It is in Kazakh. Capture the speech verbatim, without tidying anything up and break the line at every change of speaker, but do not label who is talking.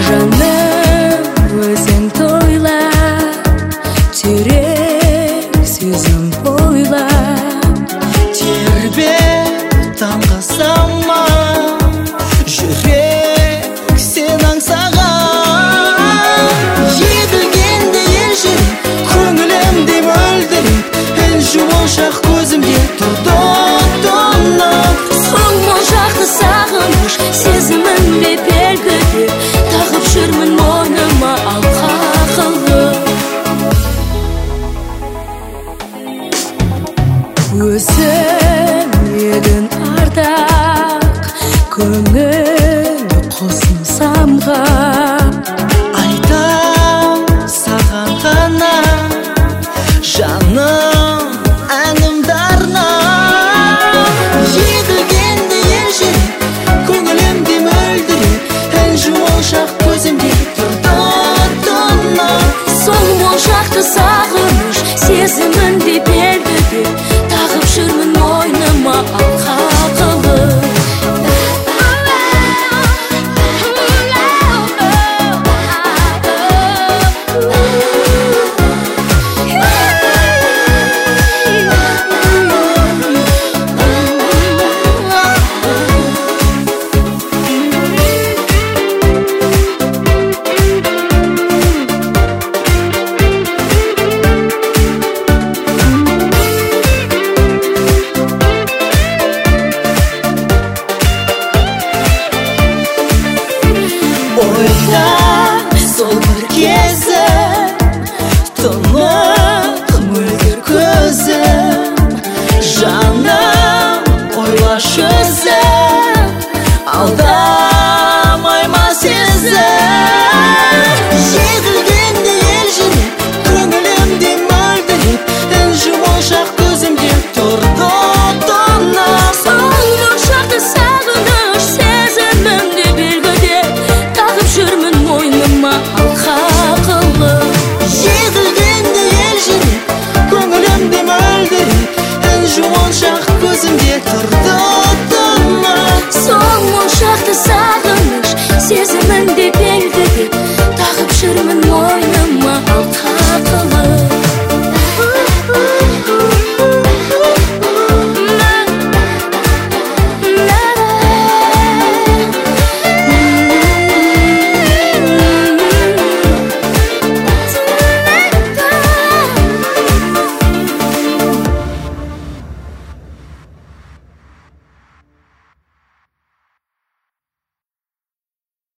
Жаным, өзің тойла, терең сезім бойла.
Тербеп таңғы сама, жүрек сен аңсаған. Егілгенде елжіреп, көңілімде мөлдіреп, інжу-моншақ көзімде тұрды тұнып.
Соң моншақты сағыныш сезімімде белгілеп, тағып жүрмін мойныма алқа қылып. Өзің едің ардақ, көңіл құсын самғап.
Айтам саған ғана, жаным әнімді арнап. Егілгенде елжіреп, көңілімде мөлдіреп, інжу-моншақ көзімде тұрды тұнып.
Соң моншақты сағыныш сезімімде белгілеп, тағып жүрмін мойныма алқа қылып.
Ойда сол бір кезі, тұнық мөлдір көзім. Жаным, ойлашы өзім, алдамай ма сезім. Егілгенде елжіреп, көңілімде мөлдіреп, інжу-моншақ көзімде тұрды тұнып.
Соң моншақты сағыныш сезімімде белгілеп, тағып жүрмін мойныма алқа қылып.
Егілгенде елжіреп, көңілімде мөлдіреп, інжу-моншақ көзімде тұрды тұнып.
Соң моншақты сағыныш сезімімде